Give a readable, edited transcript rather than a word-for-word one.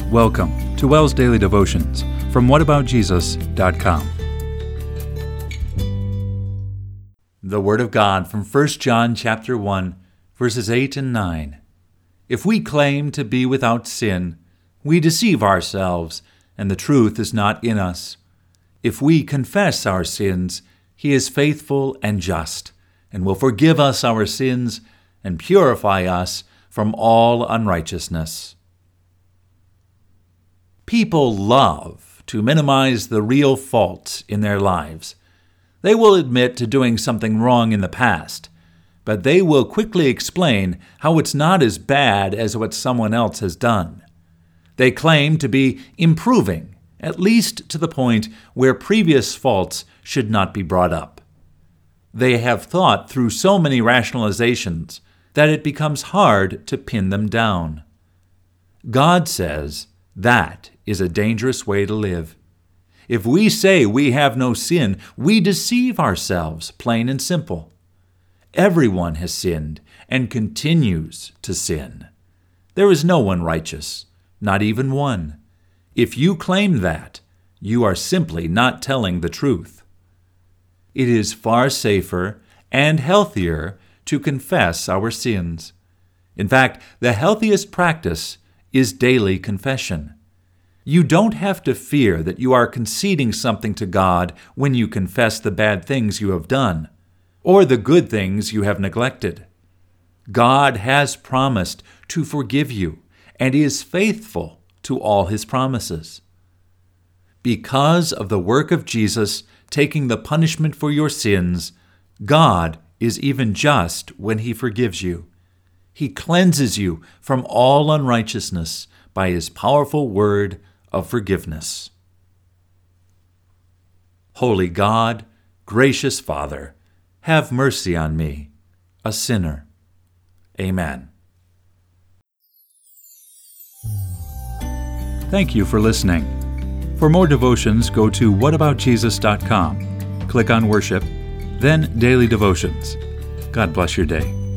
Welcome to WELS Daily Devotions from whataboutjesus.com. The Word of God from 1 John chapter 1, verses 8 and 9. If we claim to be without sin, we deceive ourselves, and the truth is not in us. If we confess our sins, He is faithful and just, and will forgive us our sins and purify us from all unrighteousness. People love to minimize the real faults in their lives. They will admit to doing something wrong in the past, but they will quickly explain how it's not as bad as what someone else has done. They claim to be improving, at least to the point where previous faults should not be brought up. They have thought through so many rationalizations that it becomes hard to pin them down. God says that is a dangerous way to live. If we say we have no sin, we deceive ourselves, plain and simple. Everyone has sinned and continues to sin. There is no one righteous, not even one. If you claim that, you are simply not telling the truth. It is far safer and healthier to confess our sins. In fact, the healthiest practice is daily confession. You don't have to fear that you are conceding something to God when you confess the bad things you have done, or the good things you have neglected. God has promised to forgive you, and He is faithful to all His promises. Because of the work of Jesus taking the punishment for your sins, God is even just when He forgives you. He cleanses you from all unrighteousness by His powerful word of forgiveness. Holy God, gracious Father, have mercy on me, a sinner. Amen. Thank you for listening. For more devotions, go to whataboutjesus.com. Click on Worship, then Daily Devotions. God bless your day.